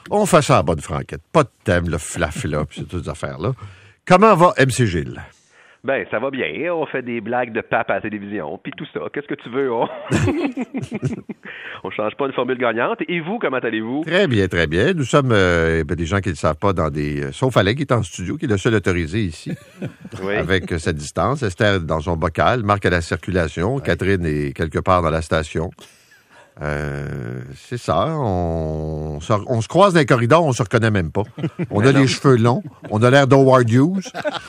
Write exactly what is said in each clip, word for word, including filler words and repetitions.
On fait ça à bonne franquette. Pas de thème, le flaf-là, puis toutes ces affaires-là. Comment va M C Gilles? Ben, ça va bien. On fait des blagues de pape à la télévision, puis tout ça. Qu'est-ce que tu veux? On on change pas une formule gagnante. Et vous, comment allez-vous? Très bien, très bien. Nous sommes euh, ben, des gens qui ne le savent pas dans des... Euh, sauf Alain qui est en studio, qui est le seul autorisé ici, oui. avec euh, cette distance. Esther dans son bocal, Marc à la circulation, oui. Catherine est quelque part dans la station. Euh, c'est ça, on, on se croise dans les corridors, on se reconnaît même pas. On a les cheveux longs, on a l'air d'Howard Hughes.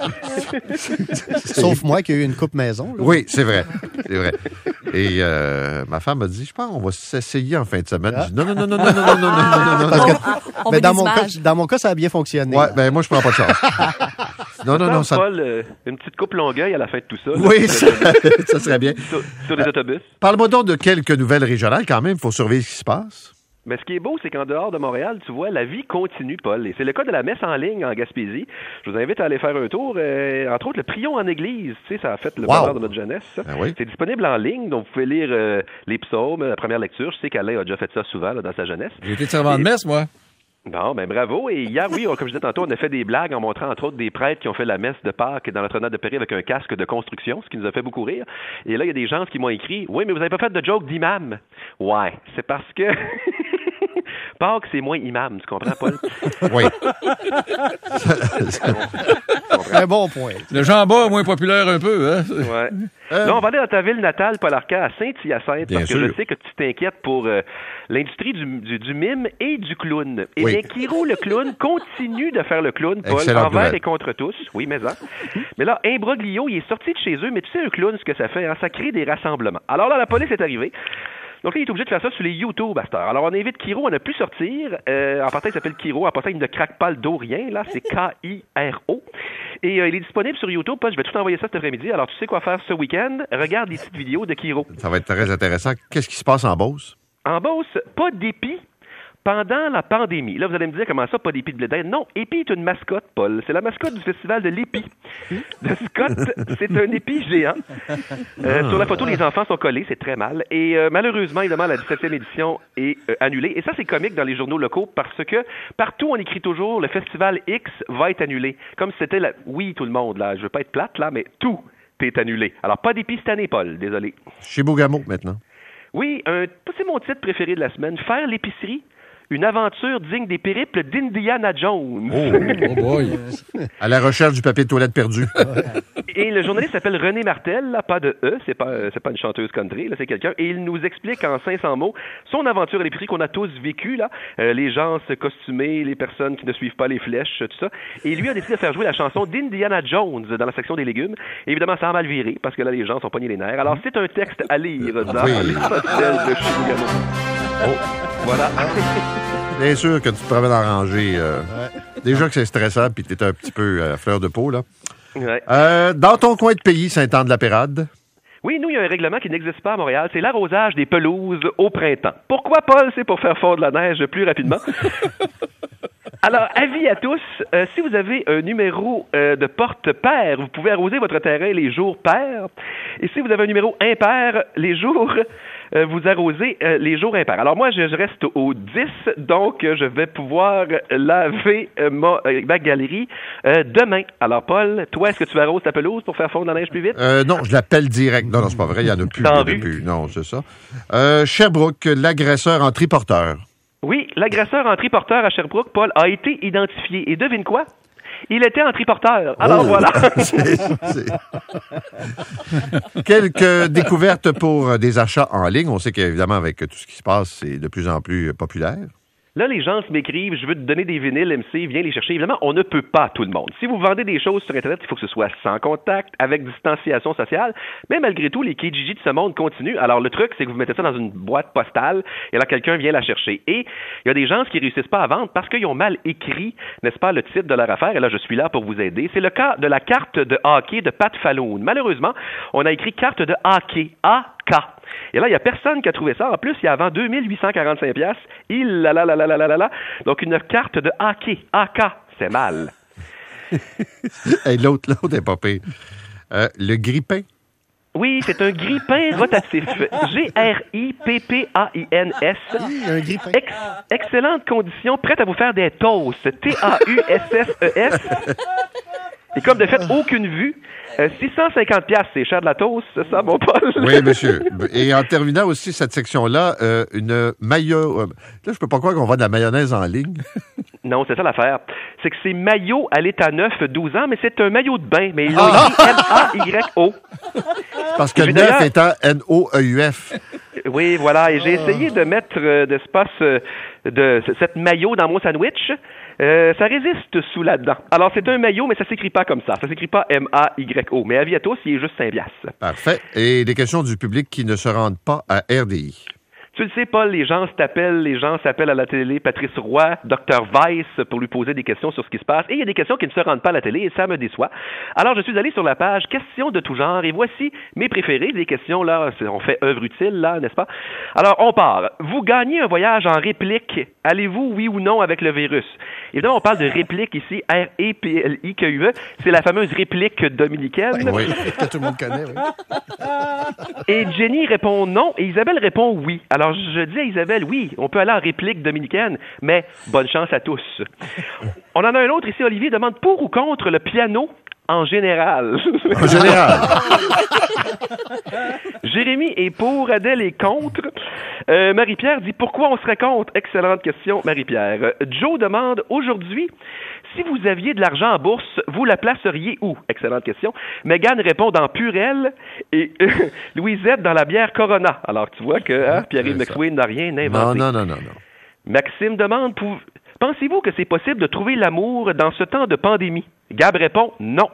Sauf moi qui ai eu une coupe maison. Là. Oui, c'est vrai, c'est vrai. Et euh, ma femme m'a dit, je pense, on va s'essayer en fin de semaine. Ah. Je dis, non, non, non, non, non, non, non, non, non, non, Parce non. Que, mais dans mon, cas, dans mon cas, ça a bien fonctionné. Ouais, ben moi, je prends pas de chance. Non, non, non, ça... Paul, euh, une petite coupe Longueuil à la fin de tout ça. Là, oui, ça, ça serait bien. Sur, sur les euh, autobus. Parle-moi donc de quelques nouvelles régionales quand même. Il faut surveiller ce qui se passe. Mais ce qui est beau, c'est qu'en dehors de Montréal, tu vois, la vie continue, Paul. Et c'est le cas de la messe en ligne en Gaspésie. Je vous invite à aller faire un tour. Euh, entre autres, le Prions en Église. Tu sais, ça a fait le wow. bonheur de notre jeunesse, ça. Ben oui. C'est disponible en ligne, donc vous pouvez lire euh, les psaumes, la première lecture. Je sais qu'Alain a déjà fait ça souvent là, dans sa jeunesse. J'ai été servant de messe, moi. Bon, ben bravo. Et hier, oui, comme je disais tantôt, on a fait des blagues en montrant, entre autres, des prêtres qui ont fait la messe de Pâques dans Notre-Dame de Paris avec un casque de construction, ce qui nous a fait beaucoup rire. Et là, il y a des gens qui m'ont écrit « Oui, mais vous n'avez pas fait de joke d'imam. » Ouais, c'est parce que... Pâques, c'est moins imam, tu comprends, Paul? Oui. Un bon point. Le jambon est moins populaire un peu, hein? Ouais. Euh... Là, on va aller dans ta ville natale, Paul Arcand, à Saint-Hyacinthe, Bien parce sûr. que je sais que tu t'inquiètes pour euh, l'industrie du, du, du mime et du clown. Eh oui. bien, Kiro, le clown, continue de faire le clown, Paul, Excellent envers nouvelle. et contre tous. Oui, mais ça. Mais là, Imbroglio, il est sorti de chez eux, mais tu sais, un clown, ce que ça fait, hein, ça crée des rassemblements. Alors là, la police est arrivée. Donc là, il est obligé de faire ça sur les YouTube à cette heure. Alors, on invite Kiro à ne plus sortir. Euh, en partant, il s'appelle Kiro. En passant, il ne craque pas le dos, rien. Là, c'est K I R O. Et euh, il est disponible sur YouTube. Paul, je vais tout envoyer ça cet après-midi. Alors, tu sais quoi faire ce week-end? Regarde les petites vidéos de Kiro. Ça va être très intéressant. Qu'est-ce qui se passe en Beauce? En Beauce, pas d'épi pendant la pandémie. Là, vous allez me dire comment ça, pas d'épi de blé d'Inde? Non, épi est une mascotte, Paul. C'est la mascotte du festival de l'épi. Le Scott, c'est un épi géant. Euh, ah. Sur la photo, les enfants sont collés, c'est très mal. Et euh, malheureusement, évidemment, la dix-septième édition est euh, annulée. Et ça, c'est comique dans les journaux locaux parce que partout, on écrit toujours le festival X va être annulé. Comme si c'était la... Oui, tout le monde, là. Je veux pas être plate, là, mais tout est annulé. Alors, pas d'épi cette année, Paul. Désolé. Chez Bougamau, maintenant. Oui, un... c'est mon titre préféré de la semaine. Faire l'épicerie. Une aventure digne des périples d'Indiana Jones. Oh, oh boy! À la recherche du papier de toilette perdu. Et le journaliste s'appelle René Martel, là, pas de E, c'est pas, c'est pas une chanteuse country, là, c'est quelqu'un. Et il nous explique en cinq cents mots son aventure à l'épicerie qu'on a tous vécu, là. Euh, les gens se costumer, les personnes qui ne suivent pas les flèches, tout ça. Et lui a décidé de faire jouer la chanson d'Indiana Jones dans la section des légumes. Et évidemment, ça a mal viré, parce que là, les gens sont pognés les nerfs. Alors, c'est un texte à lire dans oui. les hôtels de Chibougamau. Oh, voilà. Bien sûr que tu te promènes en rangée. Euh, ouais. Déjà que c'est stressant, puis tu es un petit peu à fleur de peau, là. Ouais. Euh, dans ton coin de pays, Saint-Anne-de-la-Pérade? Oui, nous, il y a un règlement qui n'existe pas à Montréal. C'est l'arrosage des pelouses au printemps. Pourquoi, Paul? C'est pour faire fondre la neige plus rapidement. Alors, avis à tous, euh, si vous avez un numéro euh, de porte pair, vous pouvez arroser votre terrain les jours pairs. Et si vous avez un numéro impair, les jours, euh, vous arrosez euh, les jours impairs. Alors moi, je, je reste au dix, donc euh, je vais pouvoir laver euh, ma, euh, ma galerie euh, demain. Alors Paul, toi, est-ce que tu arroses ta pelouse pour faire fondre la neige plus vite? Euh, non, je l'appelle direct. Non, non, c'est pas vrai, il y en a plus. Dans il y en a plus. Non, c'est ça. Euh, Sherbrooke, l'agresseur en triporteur. Oui, l'agresseur en triporteur à Sherbrooke, Paul, a été identifié. Et devine quoi? Il était en triporteur. Alors oh, voilà. c'est, c'est... Quelques découvertes pour des achats en ligne. On sait qu'évidemment, avec tout ce qui se passe, c'est de plus en plus populaire. Là, les gens se m'écrivent, je veux te donner des vinyles M C, viens les chercher. Évidemment, on ne peut pas, tout le monde. Si vous vendez des choses sur Internet, il faut que ce soit sans contact, avec distanciation sociale. Mais malgré tout, les Kijiji de ce monde continuent. Alors, le truc, c'est que vous mettez ça dans une boîte postale et là, quelqu'un vient la chercher. Et il y a des gens qui réussissent pas à vendre parce qu'ils ont mal écrit, n'est-ce pas, le titre de leur affaire. Et là, je suis là pour vous aider. C'est le cas de la carte de hockey de Pat Falloon. Malheureusement, on a écrit carte de hockey, A K. Et là, il n'y a personne qui a trouvé ça. En plus, il y a avant deux mille huit cent quarante-cinq piastres. Il là là là là là là là. Donc, une carte de hockey, A K. C'est mal. Hey, l'autre, l'autre est pas pire. Euh, le grippin. Oui, c'est un grille-pain rotatif. G R I P P A I N S. Oui, un grille-pain. Ex- excellente condition, prête à vous faire des toasts. T A U S S E S. Et comme de fait, aucune vue. Euh, six cent cinquante dollars, c'est cher de la toast, c'est ça, mon Paul? Oui, monsieur. Et en terminant aussi cette section-là, euh, une mayo... Euh, là, je peux pas croire qu'on vend de la mayonnaise en ligne. Non, c'est ça l'affaire. C'est que c'est maillot à l'état neuf, douze ans, mais c'est un maillot de bain, mais ils l'ont écrit M A Y O. Parce que le neuf étant N O E U F. Oui, voilà. Et j'ai essayé de mettre euh, d'espace euh, de cette maillot dans mon sandwich. Euh, ça résiste sous là-dedans. Alors, c'est un maillot, mais ça s'écrit pas comme ça. Ça s'écrit pas M A Y O. Mais avis à tous, il est juste cinq piastres. Parfait. Et des questions du public qui ne se rendent pas à R D I. Tu le sais, Paul, les gens t'appellent, les gens s'appellent à la télé, Patrice Roy, docteur Weiss, pour lui poser des questions sur ce qui se passe. Et il y a des questions qui ne se rendent pas à la télé, et ça me déçoit. Alors, je suis allé sur la page Questions de tout genre, et voici mes préférées, des questions, là, on fait œuvre utile, là, n'est-ce pas? Alors, on part. Vous gagnez un voyage en réplique. Allez-vous, oui ou non, avec le virus? Évidemment, on parle de réplique ici, R E P L I Q U E. C'est la fameuse réplique dominicaine. Oui, que tout le monde connaît, oui. Et Jenny répond non, et Isabelle répond oui. Alors, je dis à Isabelle, oui, on peut aller en réplique dominicaine, mais bonne chance à tous. On en a un autre ici, Olivier demande pour ou contre le piano en général. En général. Jérémy est pour, Adèle est contre. Euh, Marie-Pierre dit pourquoi on serait contre? Excellente question, Marie-Pierre. Joe demande aujourd'hui, si vous aviez de l'argent en bourse, vous la placeriez où? Excellente question. Megan répond dans Purel et euh, Louisette dans la bière Corona. Alors tu vois que hein, Pierre-Yves McSween n'a rien inventé. Non, non, non, non, non. Maxime demande, pou... pensez-vous que c'est possible de trouver l'amour dans ce temps de pandémie? Gab répond non.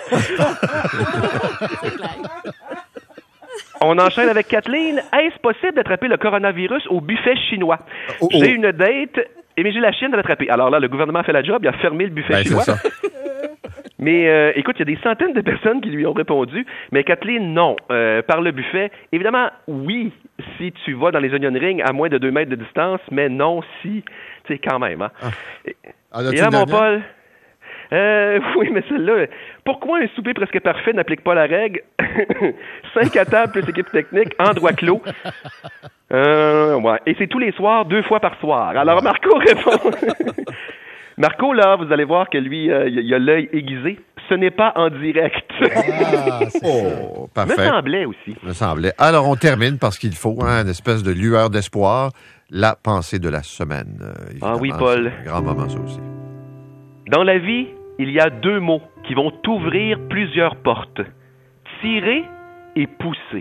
On enchaîne avec Kathleen. Est-ce possible d'attraper le coronavirus au buffet chinois? Oh, oh. J'ai une date, mais j'ai la chienne de l'attraper. Alors là, le gouvernement a fait la job, il a fermé le buffet ben, chinois. C'est ça. Mais euh, écoute, il y a des centaines de personnes qui lui ont répondu, mais Kathleen, non. Euh, par le buffet, évidemment, oui, si tu vas dans les onion rings à moins de deux mètres de distance, mais non si, tu sais, quand même. Hein. Ah. Et, et là, mon Paul... Euh, oui, mais celle-là, pourquoi un souper presque parfait n'applique pas la règle? Cinq à table plus équipe technique, en droit clos. Euh, ouais. Et c'est tous les soirs, deux fois par soir. Alors, Marco répond... Marco, là, vous allez voir que lui, euh, il a l'œil aiguisé. Ce n'est pas en direct. Ah, oh, parfait. Me semblait aussi. Me semblait. Alors, on termine parce qu'il faut hein, une espèce de lueur d'espoir. La pensée de la semaine. Euh, ah oui, Paul. C'est un grand moment, ça aussi. Dans la vie, il y a deux mots qui vont ouvrir plusieurs portes. Tirer et pousser.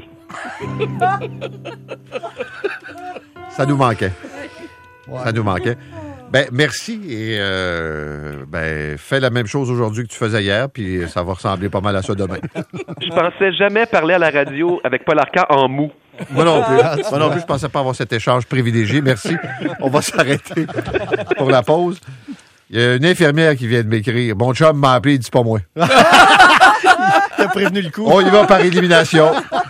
Ça nous manquait. Ouais. Ça nous manquait. Ben, merci et euh, ben, fais la même chose aujourd'hui que tu faisais hier, puis ça va ressembler pas mal à ça demain. Je pensais jamais parler à la radio avec Paul Arcand en mou. Moi non plus. Moi non plus, je pensais pas avoir cet échange privilégié. Merci. On va s'arrêter pour la pause. Il y a une infirmière qui vient de m'écrire. Mon chum m'a appelé, il dit pas moi. T'as prévenu le coup. On y va par élimination.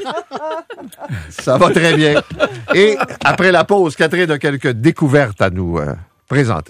Ça va très bien. Et après la pause, Catherine a quelques découvertes à nous euh, présenter.